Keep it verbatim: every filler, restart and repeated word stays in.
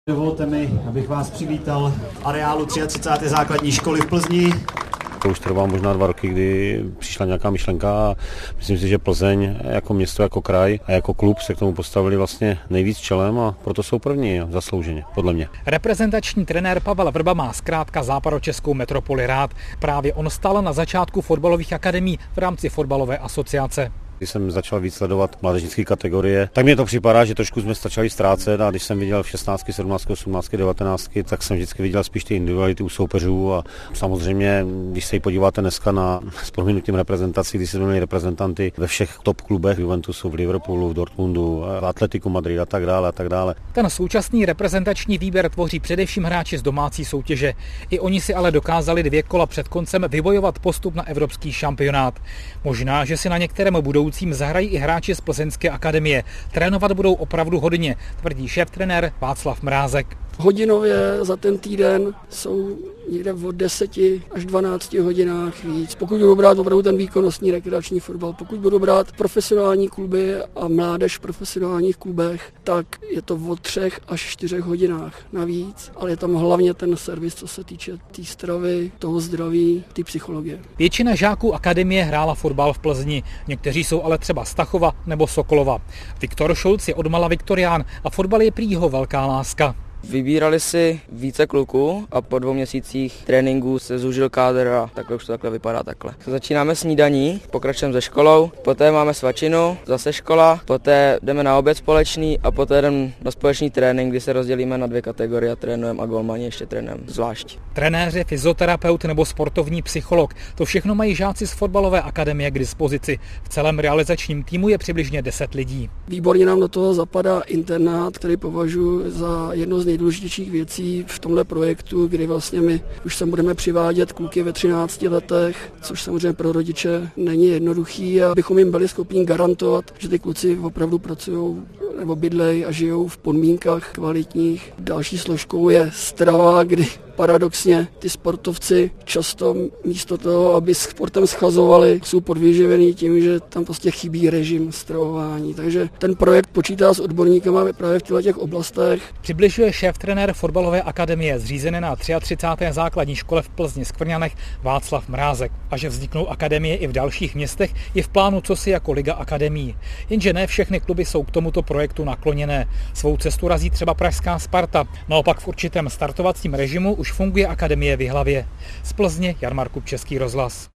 Dovolte mi, abych vás přivítal v areálu třicáté třetí základní školy v Plzni. To už trvá možná dva roky, kdy přišla nějaká myšlenka a myslím si, že Plzeň jako město, jako kraj a jako klub se k tomu postavili vlastně nejvíc čelem a proto jsou první zaslouženě, podle mě. Reprezentační trenér Pavel Vrba má zkrátka západočeskou metropoli rád. Právě on stál na začátku fotbalových akademií v rámci fotbalové asociace. Když jsem začal víc sledovat mládežnické kategorie, tak mně to připadá, že trošku jsme začali ztrácet a když jsem viděl v šestnácti, sedmnácti, osmnácti, devatenácti, tak jsem vždycky viděl spíš ty individuality u soupeřů a samozřejmě, když se podíváte dneska na s prominutím reprezentací, když jsme měli reprezentanty ve všech top klubech, v Juventusu, v Liverpoolu, v Dortmundu, v Atletiku Madrid a tak dále a tak dále. Ten současný reprezentační výběr tvoří především hráči z domácí soutěže. I oni si ale dokázali dvě kola před koncem vybojovat postup na evropský šampionát. Možná, že si na některém budou zahrají i hráči z Plzeňské akademie. Trénovat budou opravdu hodně, tvrdí šéf-trenér Václav Mrázek. Hodinově za ten týden jsou někde od deseti až dvanácti hodinách víc. Pokud budou brát opravdu ten výkonnostní rekreační fotbal, pokud budou brát profesionální kluby a mládež v profesionálních klubech, tak je to od třech až čtyřech hodinách navíc, ale je tam hlavně ten servis, co se týče té tý stravy, toho zdraví, té psychologie. Většina žáků akademie hrála fotbal v Plzni, někteří jsou ale třeba z Tachova nebo Sokolova. Viktor Šulc je odmala viktorián a fotbal je prý jeho velká láska. Vybírali si více kluků a po dvou měsících tréninků se zúžil kádr a takhle už to takhle vypadá takhle. Začínáme snídaní, pokračujeme se školou, poté máme svačinu, zase škola, poté jdeme na oběd společný a poté jdeme na společný trénink, kdy se rozdělíme na dvě kategorie a trénujeme a golmani ještě trénujeme zvlášť. Trenéři, fyzioterapeut nebo sportovní psycholog, to všechno mají žáci z fotbalové akademie k dispozici. V celém realizačním týmu je přibližně deset lidí. Výborně nám do toho zapadá internát, který považuji za jedno z nejdůležitějších věcí v tomhle projektu, kdy vlastně my už sem budeme přivádět kluky ve třinácti letech, což samozřejmě pro rodiče není jednoduchý, a abychom jim byli schopni garantovat, že ty kluci opravdu pracují nebo bydlejí a žijou v podmínkách kvalitních. Další složkou je strava, kdy paradoxně ty sportovci často místo toho, aby s sportem schazovali, jsou podvyživení tím, že tam prostě chybí režim stravování. Takže ten projekt počítá s odborníkama právě v těchto oblastech. Přibližuje šéf-trenér fotbalové akademie zřízené na třicáté třetí základní škole v Plzni Skvrňanech Václav Mrázek. A že vzniknou akademie i v dalších městech, je v plánu cosi jako Liga akademií. Jenže ne všechny kluby jsou k tomuto projektu nakloněné. Svou cestu razí třeba pražská Sparta. Naopak v určitém startovacím režimu už funguje akademie v Jihlavě. Z Plzně Jan Markup, Český rozhlas.